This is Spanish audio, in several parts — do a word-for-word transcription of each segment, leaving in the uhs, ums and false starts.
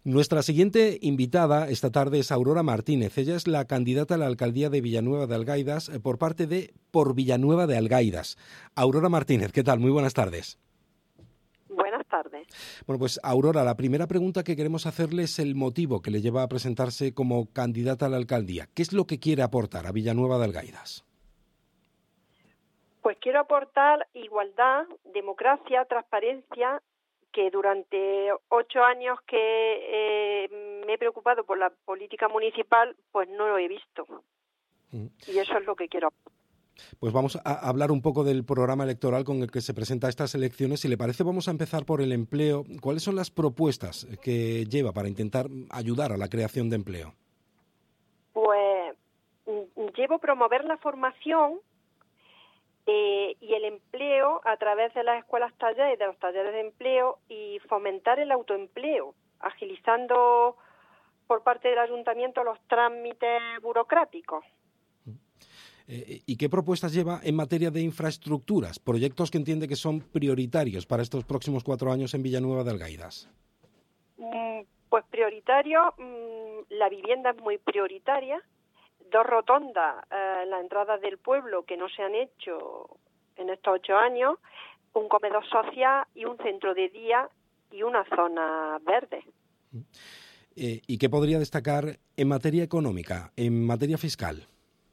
Nuestra siguiente invitada esta tarde es Aurora Martínez. Ella es la candidata a la alcaldía de Villanueva de Algáidas eh, por parte de Por Villanueva de Algáidas. Aurora Martínez, ¿qué tal? Muy buenas tardes. Buenas tardes. Bueno, pues Aurora, la primera pregunta que queremos hacerle es el motivo que le lleva a presentarse como candidata a la alcaldía. ¿Qué es lo que quiere aportar a Villanueva de Algáidas? Pues quiero aportar igualdad, democracia, transparencia, que durante ocho años que eh, me he preocupado por la política municipal, pues no lo he visto. Mm. Y eso es lo que quiero aportar. Pues vamos a hablar un poco del programa electoral con el que se presenta estas elecciones. Si le parece, vamos a empezar por el empleo. ¿Cuáles son las propuestas que lleva para intentar ayudar a la creación de empleo? Pues llevo promover la formación eh, y el empleo a través de las escuelas talleres, de los talleres de empleo, y fomentar el autoempleo, agilizando por parte del ayuntamiento los trámites burocráticos. ¿Y qué propuestas lleva en materia de infraestructuras? Proyectos que entiende que son prioritarios para estos próximos cuatro años en Villanueva de Algáidas. Pues prioritario, la vivienda es muy prioritaria. Dos rotondas, eh, la entrada del pueblo que no se han hecho en estos ocho años, un comedor social y un centro de día y una zona verde. Eh, ¿Y qué podría destacar en materia económica, en materia fiscal?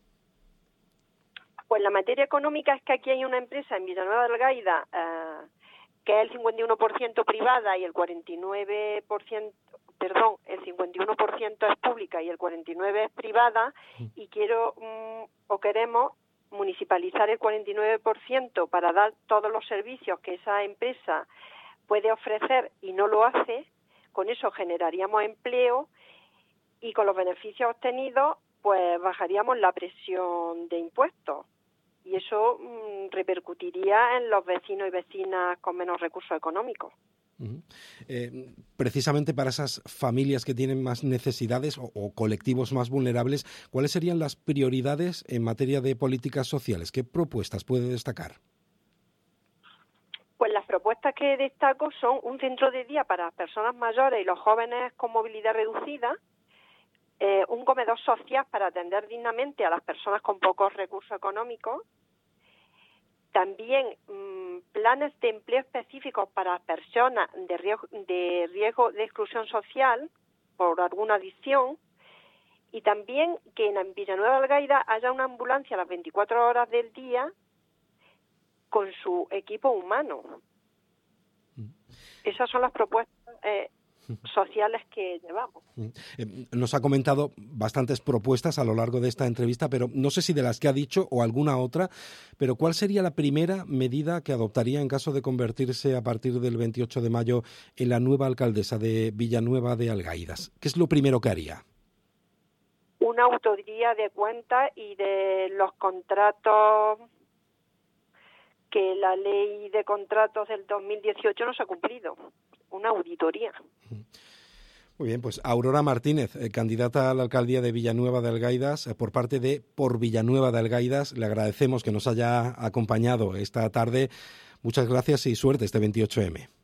Pues la materia económica es que aquí hay una empresa en Villanueva de Algáidas eh, que es el cincuenta y uno por ciento privada y el cuarenta y nueve por ciento, perdón, el cincuenta y uno por ciento es pública y el cuarenta y nueve por ciento es privada, y quiero mm, o queremos municipalizar el cuarenta y nueve por ciento para dar todos los servicios que esa empresa puede ofrecer y no lo hace. Con eso generaríamos empleo y con los beneficios obtenidos pues bajaríamos la presión de impuestos. Y eso mmm, repercutiría en los vecinos y vecinas con menos recursos económicos. Uh-huh. Eh, precisamente para esas familias que tienen más necesidades o, o colectivos más vulnerables, ¿cuáles serían las prioridades en materia de políticas sociales? ¿Qué propuestas puede destacar? Pues las propuestas que destaco son un centro de día para personas mayores y los jóvenes con movilidad reducida, Eh, un comedor social para atender dignamente a las personas con pocos recursos económicos, también mmm, planes de empleo específicos para personas de riesgo, de riesgo de exclusión social por alguna adicción, y también que en Villanueva de Algáidas haya una ambulancia a las veinticuatro horas del día con su equipo humano. Esas son las propuestas eh, sociales que llevamos. Nos ha comentado bastantes propuestas a lo largo de esta entrevista, pero no sé si de las que ha dicho o alguna otra, pero ¿cuál sería la primera medida que adoptaría en caso de convertirse a partir del veintiocho de mayo en la nueva alcaldesa de Villanueva de Algáidas? ¿Qué es lo primero que haría? Una auditoría de cuentas y de los contratos, que la ley de contratos del dos mil dieciocho no se ha cumplido. Una auditoría. Muy bien, pues Aurora Martínez, eh, candidata a la alcaldía de Villanueva de Algáidas, eh, por parte de Por Villanueva de Algáidas. Le agradecemos que nos haya acompañado esta tarde. Muchas gracias y suerte este veintiocho eme.